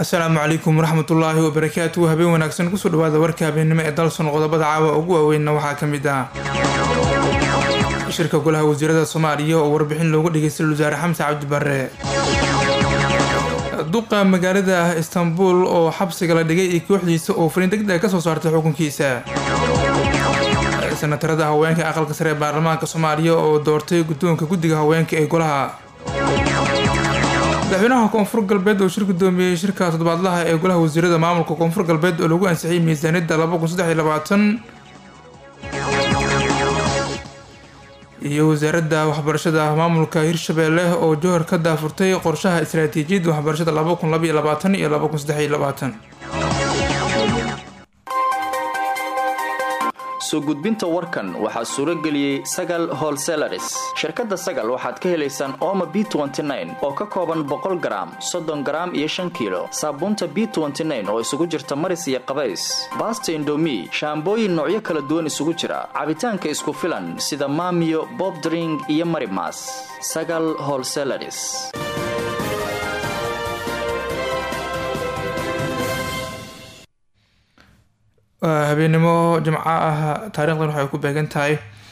السلام عليكم ورحمة الله وبركاته. هبين وناكسن كسو دوادا وركا بينما إدالسون قضبada caawa ugu waaweyn waxaa ka mid ah shirka golaha wasiirada Soomaaliya oo warbixin loogu dhageystay wasaare Xamse Cabdi Barre. duqa magaalada Istanbul oo xabsiga la dhigay iyo kooxdiisa oo fariin degdeg ka soo saartay xukunkiisa. senatarada haweenka aqalka sare ee baarlamaanka Soomaaliya oo doortay guddoonka guddiga haweenka ee golaha. madaxweynaha koonfur galbeed oo shir gudoomiyay shirka toddobaadlaha ee golaha wasiirada maamulka koonfur galbeed oo lagu ansixiyay miisaaniyadda 2023 iyo wasaaradda waxbarashada maamulka Hirshabeelle oo Jowhar ka daafurtay qorshaha istiraatiijiyadda waxbarashada 2022 iyo 2023. soo gudbinta warkan waxaa suuro geliyay Sagal Wholesalers. shirkadda Sagal waxaad ka helaysaan Omo B29 oo ka kooban 100 gram, 30 gram iyo 5 kilo. Saabuunta B29 oo isugu jirta maris iyo qabays. Basta Indomie, shaambooyin noocyo kala duwan isugu jira. Cabitaanka isku filan sida Maamiyo, Bob Drink iyo Marimas. Sagal Wholesalers. habeenimo jimco ah taariikhdan waxay ku beegan tahay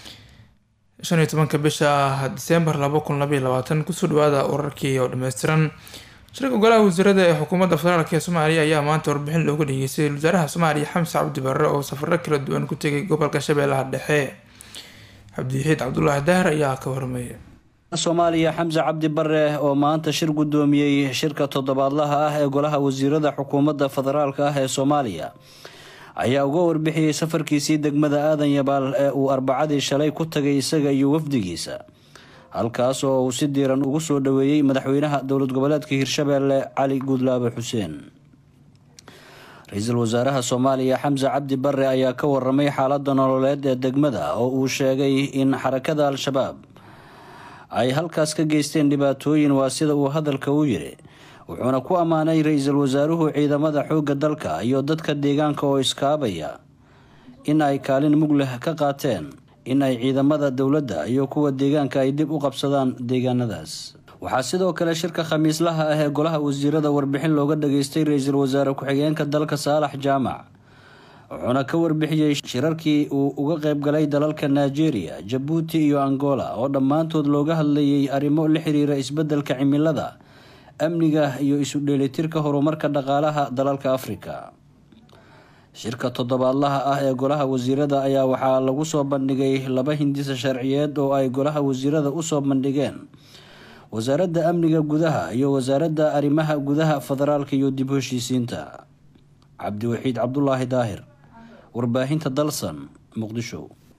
15 bisha December 2022. kusoo dhawaada wararkii oo dhameystiran. shirka golaha wasiirada ee xukuumadda federaalka ee Soomaaliya ayaa maanta warbixin loogu dhageystay wasaaraha Soomaaliya Xamse Cabdi Barre oo safarro kala duwan ku tagay gobolka Shabeellaha Dhexe. Cabdiwaxiid Cabdullaahi Daahir ayaa ka warramay. Soomaaliya Xamse Cabdi Barre oo maanta shir gudoomiyay shirka toddobaadlaha ah ee golaha wasiirada xukuumadda federaalka ah ee Soomaaliya ayaa uga warbixiyay safarkiisii degmada Aadan Yabaal ee uu Arbacadii shalay ku tagay isaga iyo wafdigiisa, halkaas oo uu si diiran ugu soo dhaweeyay madaxweynaha dowlad goboleedka Hirshabeelle Cali Gudlaabe Xuseen. Ra'iisul Wasaaraha Soomaaliya Xamse Cabdi Barre ayaa ka warramay xaaladda nololeed ee degmada oo uu sheegay in xarakada Al-Shabaab ay halkaas ka geysteen dhibaatooyin waa sida uu hadalka u yiri, wuxuuna ku ammaanay ra'iisul wasaaruhu ciidamada xoogga dalka iyo dadka deegaanka oo iskaabaya in ay kaalin mug leh ka qaateen in ay ciidamada dowladda iyo kuwa deegaanka ay dib u qabsadaan deegaanadaas. waxaa sidoo kale shirka khamiislaha ah ee golaha wasiirada warbixin looga dhageystay ra'iisul wasaare ku-xigeenka dalka Saalax Jaamac, wuxuuna ka warbixiyay shirarkii uu uga qayb galay dalalka Nigeria, Djibouti iyo Angola oo dhammaantood looga hadlayay arrimo la xiriira isbeddelka cimilada, amniga iyo isu dheelitirka horumarka dhaqaalaha dalalka Afrika. shirka toddobaadlaha ah ee golaha wasiirada ayaa waxaa lagu soo bandhigay 2 hindisa sharciyeed oo ay golaha wasiirada u soo bandhigeen wasaaradda amniga gudaha iyo wasaaradda arrimaha gudaha federaalka iyo dib u heshiisiinta. Cabdiwaxiid Cabdullaahi Daahir, warbaahinta Dalsan, Muqdisho.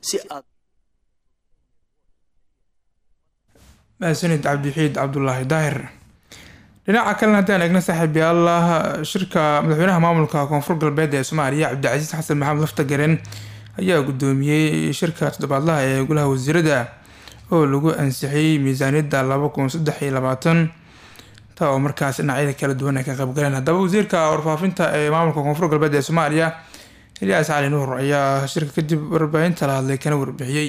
maasanid Cabdiwaxiid Cabdullaahi Daahir. dhinaca kalena haddaan eegna saaxiibayaal shirka madaxweynaha maamulka koonfur galbeed ee Soomaaliya Cabdicasiis Xasan Maxamed Laftagaren ayaa gudoomiyay shirka toddobaadlaha ee golaha wasiirada oo lagu ansixiyay miisaaniyadda 2023 taa oo markaas dhinacyada kala duwan ay ka qayb galeen. haddaba wasiirka warfaafinta ee maamulka koonfur galbeed ee Soomaaliya Ilyas Cali Nuur ayaa shirka kadib warbaahinta la hadlay kana warbixiyay.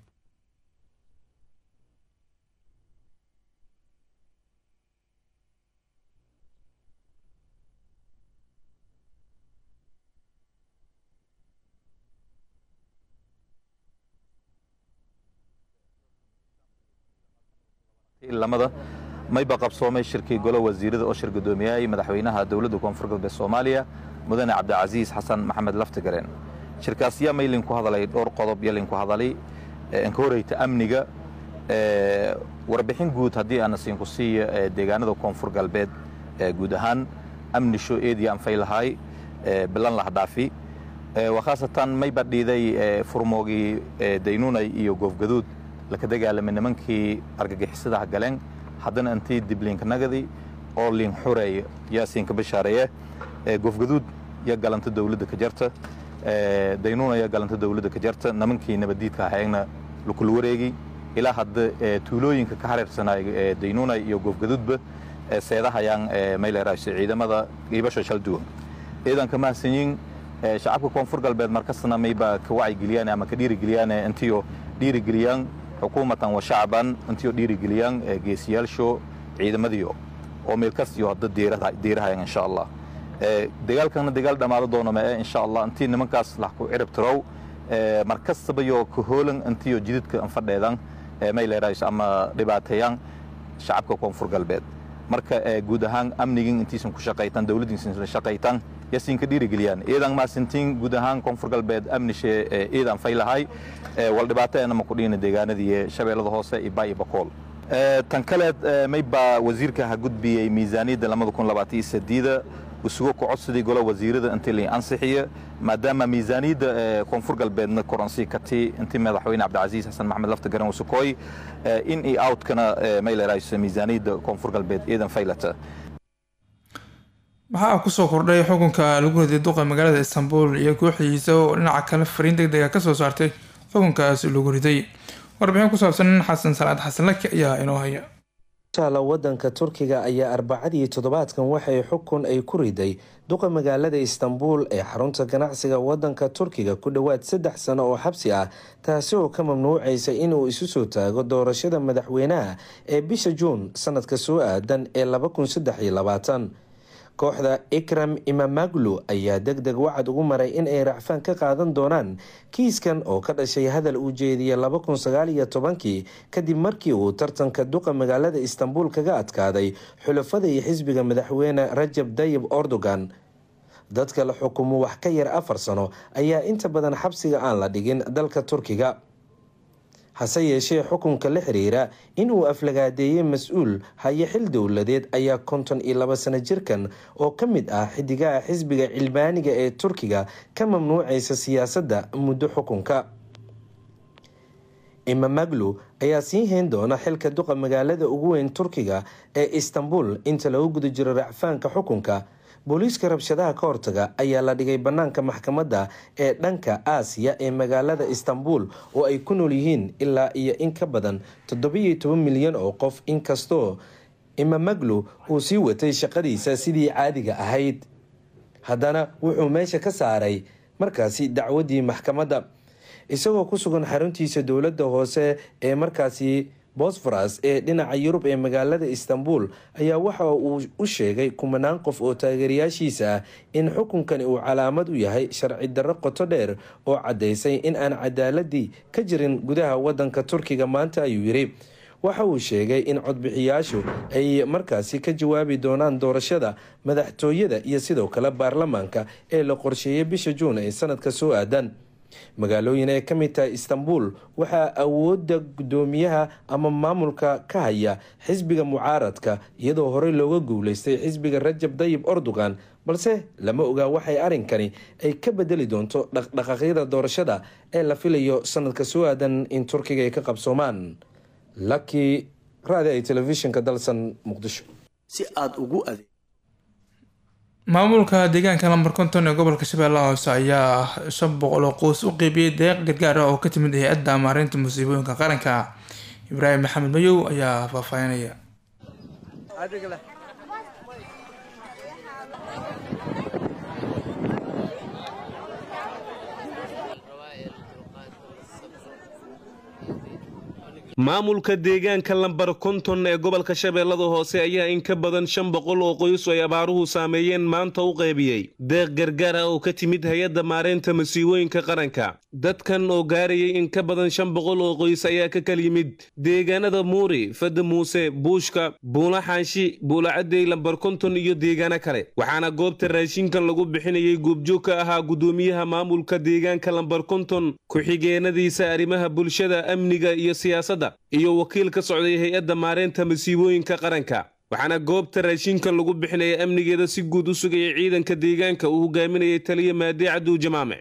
lamada mayba qabsoomay shirkii golo wasiirada oo shir gudoomiyay madaxweynaha dowladda koonfur galbeed Soomaaliya mudane Cabdicasiis Xasan Maxamed Laftagaren. shirkaas yaa maylin ku hadalay dhowr qodob yalin ku hadalay in ka horeyta amniga warbixin guud haddii aan siin ku siiyo deegaanada koonfur galbeed guud ahaan amni soo eedii aan faylahay bilan la hadaafi وخاصة ما يبدي فرموجي دينوني إيو جوف جدود لكده على من منكي أرجع حسده حقلين حدنا أنتي دبلين كنجدي أولين حوري ياسين كبشارية جوف جدود يقال أنت دولة كجرته دينونا يقال أنت دولة كجرته نمنكي نبديت كهينا لكل ورقي إلى حد تولوين كحرر سنة دينونا إيو جوف جدود به سيدا هيان ميل راش عيدا ماذا يبشر شلدون إذا كمان سنين شعبك كونفور قلبي مركزنا ما يبقى كوعي جليان أما كدير جليان أنتيو دير جليان حكومة وشعبا أنتيو دير جليان جيسيال شو عيدا مديو ومركز يهدد ديرها إن شاء الله dagaalkana dagaal dhamaado doono ma insha Allah intii nimankaas la ku cirib tirow markastaba iyo ku hoolan intii jididka aan fadheedan may leeyahay ama dhibaateeyaan shacabka koonfur galbeed marka guud ahaan amnigan intiisan ku shaqeeytan dawladdiisan la shaqeeytan yasin ka dhiirigeliyaan eedan ma sintiin guud ahaan koonfur galbeed amnishe eedan faylahay wal dhibaateena ma ku dhina deegaanadii shabeellada hoose iyo Baay Bakool tan kale may ba wasiirka ha gudbiyay miisaaniyada 2028 usugo ku codsaday golaha wasiirada intii la ansixiyo maadaama miisaaniyada koonfur galbeedna koransi kati intii madaxweyne Cabdicasiis Xasan Maxamed lafta garan usukooy in ay outkana may leeyahay miisaaniyada koonfur galbeed eedan faylata waxaa ku soo kordhay xukunka lagu riday duqa magaalada Istanbul iyo kooxdiisa oo dhinaca kale fariin degdeg ah ka soo saartay xukunkaas lagu riday warbixin ku saabsan Xasan Salaad Xasan Laki ayaa inoo haya wadanka Turkiga ayaa arbacadii toddobaadkan waxay xukun ay ku riday duqa magaalada Istanbul ee xarunta ganacsiga wadanka Turkiga ku dhawaad 3 sano oo xabsi ah taasi oo ka mamnuucaysa inuu isu soo taago doorashada madaxweynaha ee bisha Juun sanadka soo aadan ee 2023 kooxda Ikram Imamoglu ayaa degdeg wacd ugu maray in ay racfaan ka qaadan doonaan kiiskan oo ka dhashay hadal uu jeediyay 2019 kadib markii uu tartanka duqa magaalada Istanbul kaga adkaaday xulafada iyo xisbiga madaxweyne Rajab Tayyip Erdogan dadka la xukumo wax ka yar 4 sano ayaa inta badan xabsiga aan la dhigin dalka Turkiga hase yeeshee xukunka la xiriira inuu aflagaadeeyay mas'uul haya xil dowladeed ayaa 52 sano jirkan oo ka mid ah xidigaha xisbiga cilmaaniga ee Turkiga ka mamnuucaysa siyaasadda muddo xukunka Imamoglu ayaa sii hayn doona xilka duqa magaalada ugu weyn Turkiga ee Istanbul inta lagu guda jiro racfaanka xukunka booliiska rabshadaha ka hortaga ayaa la dhigay banaanka maxkamadda ee dhanka Aasiya ee magaalada Istanbul oo ay ku nool yihiin ilaa iyo in ka badan 17 milyan oo qof inkastoo Imamoglu uu sii watay shaqadiisa sidii caadiga ahayd haddana wuxuu meesha ka saaray markaasi dacwadii maxkamadda isagoo ku sugan xaruntiisa dowladda hoose ee markaasi Bosphorus ee dhinaca Yurub ee magaalada Istanbul ayaa waxa uu u sheegay kumanaan qof oo taageerayaashiisa ah in xukunkani uu calaamad u yahay sharci darro qoto dheer oo cadeysay in aan cadaaladii ka jirin gudaha wadanka Turkiga maanta ayuu yiri waxa uu sheegay in codbixiyaashu ay markaasi ka jawaabi doonaan doorashada madaxtooyada iyo sidoo kale baarlamaanka ee la qorsheeyay bisha Juun ee sanadka soo aadan magaalooyin ay ka mid tahay Istanbul waxaa awoodda gudoomiyaha ama maamulka ka haya xisbiga mucaaradka iyadoo horey looga guuleystay xisbiga Rajab Tayyip Erdogan balse lama oga waxay arinkani ay ka bedeli doonto dhaqdhaqaaqyada doorashada ee la filayo sanadka soo aadan in Turkiga ay ka qabsoomaan Lucky Radio Televisionka dalsan Muqdisho si aad ugu maamulka deegaanka lambar 50 ee gobolka Shabeellaha Hoose ayaa 500 qoys u qaybiyay deeq gargaar ah oo ka timid hay'adda maareynta musiibooyinka qaranka Ibraahim Maxamed Mayow ayaa faafaynaya maamulka deegaanka lambar 50 ee gobolka Shabeellada Hoose ayaa in ka badan 500 oo qoys oo abaaruhu saameeyeen maanta u qaybiyay deeq gargaar ah oo ka timid hay'adda maareynta musiibooyinka qaranka dadkan oo gaarayay in ka badan 500 oo qoys ayaa ka kala yimid deegaanada Muuri, Fada Muuse, Buushka, Buula Xaashi, Buula Caday, lambar 50 iyo deegaano kale waxaana goobta raashinkan lagu bixinayay goobjoogka ahaa gudoomiyaha maamulka deegaanka lambar 50 ku xigeenadiisa arrimaha bulshada amniga iyo siyaasadda iyo wakiil ka socday hay'adda maareynta musiibooyinka qaranka waxaana goobta raashinkan lagu bixinayay amnigeeda si guud u sugayay ciidanka deegaanka uu hogaaminayay taliye Maadi Cabdu Jamaame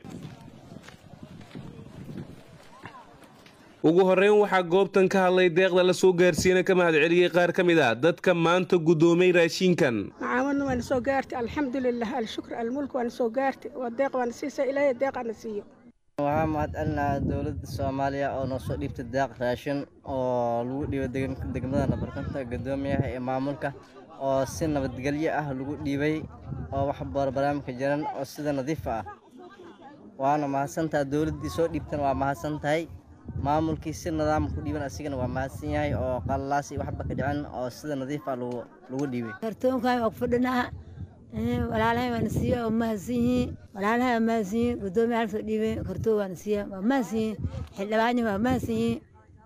ugu horeyn waxaa goobtan ka hadlay deeqda la soo gaarsiinay ka mahad celiyay qaar ka mid ah dadka maanta gudoomay raashinkan macaawinna waan soo gaartay alxamdulillah alshukr almulk waan soo gaartay waa deeq waan siisay ilaahay deeqana siiyo waxaan mahadcelinaa dowladda Soomaaliya oo noo soo dhiibtay deeq raashin oo lagu dhiibay degmada lambar 50 gudoomiyaha ee maamulka oo si nabadgelyo ah lagu dhiibay oo wax barnaamijka jiran oo sida nadiif ah waana mahadsantahay dowladdii soo dhiibtan waa mahadsantahay maamulkii si nidaam ku dhiiban asigana waa mahadsan yahay oo qallaas waxba ka dhicin oo sida nadiif ah lagu dhiibay kartoonkan oo fadhina walaalahay waan siiyo oo mahadsiin walaalahay mahadsiin gudoomiyaha halka dhiibay kartoo waan siiyo waa mahadsiin xildhibaanyo waa mahadsiin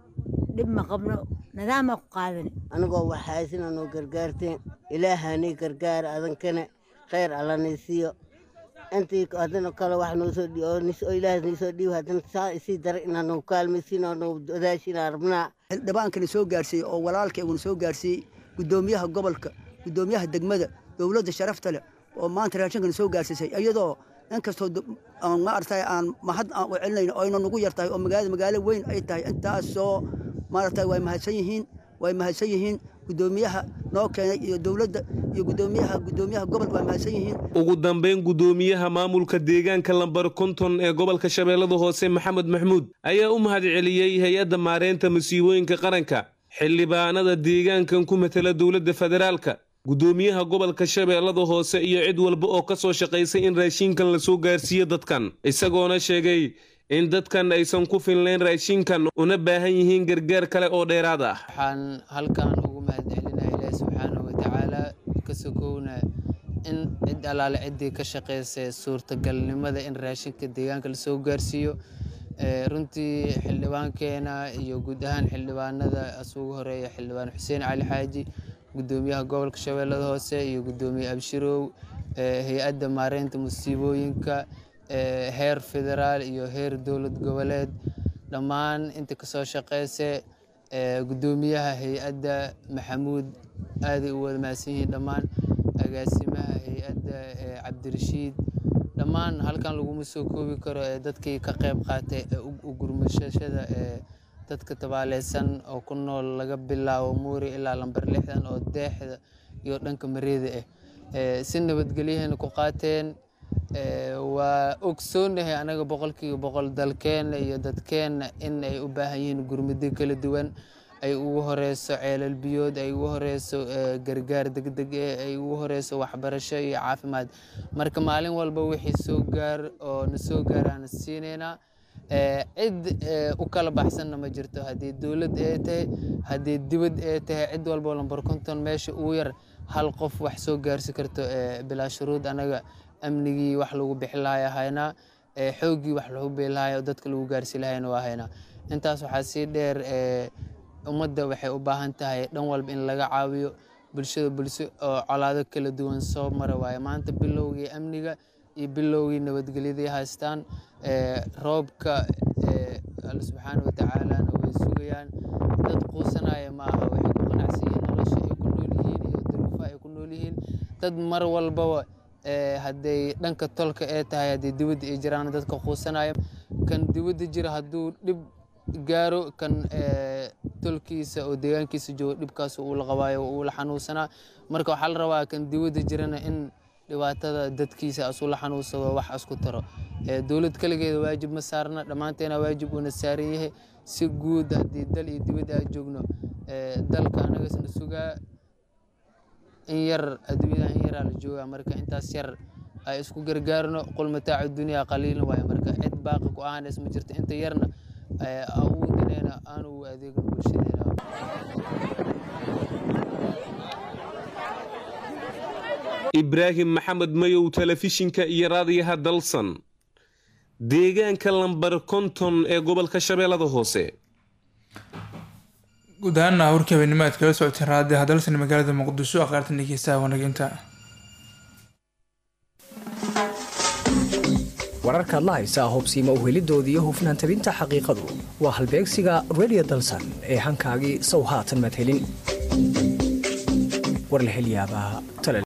dib ma qabno nidaam ku qaadan anagoo wax haysan oo gargaarteen ilaahani gargaar adankana khayr alla nisiyo intii adana kala wax noo soo dhiyo oo ilaahay soo dhiyo hadan saa isi dar inaan kaalmaysiin oo wadaashin arabna xildhibaankana soo gaarsiiyay oo walaalkay uu soo gaarsiiyay gudoomiyaha gobolka gudoomiyaha degmada dawladda sharafta leh oo maanta raashinkan soo gaarsiisay iyadoo inkastoo aan ma artay aan mahad aan u celinayno oo inuu nagu yartahay oo magaalo weyn ay tahay intaas soo maartay way mahadsan yihiin gudoomiyaha noo keenay iyo dawladda iyo gudoomiyaha gobolka way mahadsan yihiin ugu dambeyn gudoomiyaha maamulka deegaanka lambar 50 ee gobolka Shabeellada Hoose Maxamed Maxmuud ayaa u mahad celiyay hay'adda maareynta masiibooyinka qaranka xildhibaanada deegaankan ku matala dawladda federaalka gudoomiyaha gobolka Shabeellada Hoose iyo cid walba oo ka soo shaqeysay in raashinkan la soo gaarsiiyo dadkan isagoona sheegay in dadkan aysan ku filnayn raashinkan una baahan yihiin gargaar kale oo dheeraad ah waxaan halkan ugu mahad celinayaa Ilaahay subxaanahu wa ta'aala ka sokowna in cid alaale cidii ka shaqeysay suurtagalnimada in raashinka deegaanka la soo gaarsiiyo runtii xildhibaankeena iyo guud ahaan xildhibaanada asugu horeeya xildhibaan Xuseen Cali Xaaji gudoomiyaha gobolka Shabeellada Hoose iyo gudoomiyaha Abshirow hay'adda maareynta masiibooyinka heer federaal iyo heer dawlad goboleed dhammaan inta ka soo shaqeysay gudoomiyaha hay'adda Maxamuud aad u wada mahadsanyihiin dhammaan agaasimaha hay'adda Cabdirashiid dhammaan halkan lagu soo koobi karo dadkii ka qayb qaatay u gurmashada dadka tabaaleysan oo ku nool laga bilaabo Muuri ilaa lambar 6 oo deexda iyo dhanka mareeda si nabadgelyaheena ku qaateen waa ogsoonahay anaga boqolkiiba dalkeena iyo dadkeena in ay u baahan yihiin gurmado kala duwan ay ugu horeyso ceelal biyood ay ugu horeyso gargaar degdeg ay ugu horeyso waxbarasho iyo caafimaad marka maalin walba wixii soo gaar oo na soo gaaraan siinayna cid u kala baxsan ma jirto hadii dawlad ay tahay hadii dibad ay tahay cid walba lambar 50 meesha uu yar hal qof wax soo gaarsi karto bilaa shuruud anaga amnigii wax lagu bixilaayo hayna xoogii wax lagu beelaayo dadka lagu gaarsi lahayn waa hayna intaas waxa si dheer ummadda waxay u baahan tahay dhan walba in laga caawiyo bulshada oo colaado kala duwan soo mara waayo maanta bilowgii amniga iyo bilowgii nabadgelyada haystaan roobka Allah subhanahu wa ta'ala way sugayaan dad quusanaya ma aha waxay ku qanacsiin nolosha ay ku nool yihiin iyo duruufaha ay ku nool yihiin dad mar walba haday dhanka tolka ay tahay haday dibadda ay jiraan dadka quusanaya kan dibadda jira haduu dib gaaro kan tolkiisa oo deegaankiisa joogo dhibkaas uu la qabaayo uu la xanuunsanaa marka waxa la rabaa kan dibadda jirana in dhibaatada dadkiisa asu la xanuunsado wax isku taro dawlad kaligeeda waajib ma saarna dhamaanteena waajib una saaran yahay si guud hadii dal iyo dibadda ay joogno dalka anaga isna sugaa in yar adduunyada in yar la jooga marka intaas yar ay isku gargaarno qul mataacu dunya qaliil way marka cid baaqi ku aan isma jirto inta yarna awoodina aanu adeegno bulshadeena Ibrahim Maxamed Mayow telefishinka iyo raadiyaha Dalsan deegaanka lambar 50 ee gobolka Shabeellada Hoose guud ahaan warkii habeennimaad kala socotay raadiyaha Dalsan magaalada Muqdisho aqaartan dhegeysta wanaginta wararka la haysa hubsiimo u helidoodii hufnaan tabinta xaqiiqadu waa halbeegsiga Radio Dalsan ee hankaagii soo haatan mad helin war la heliyaaba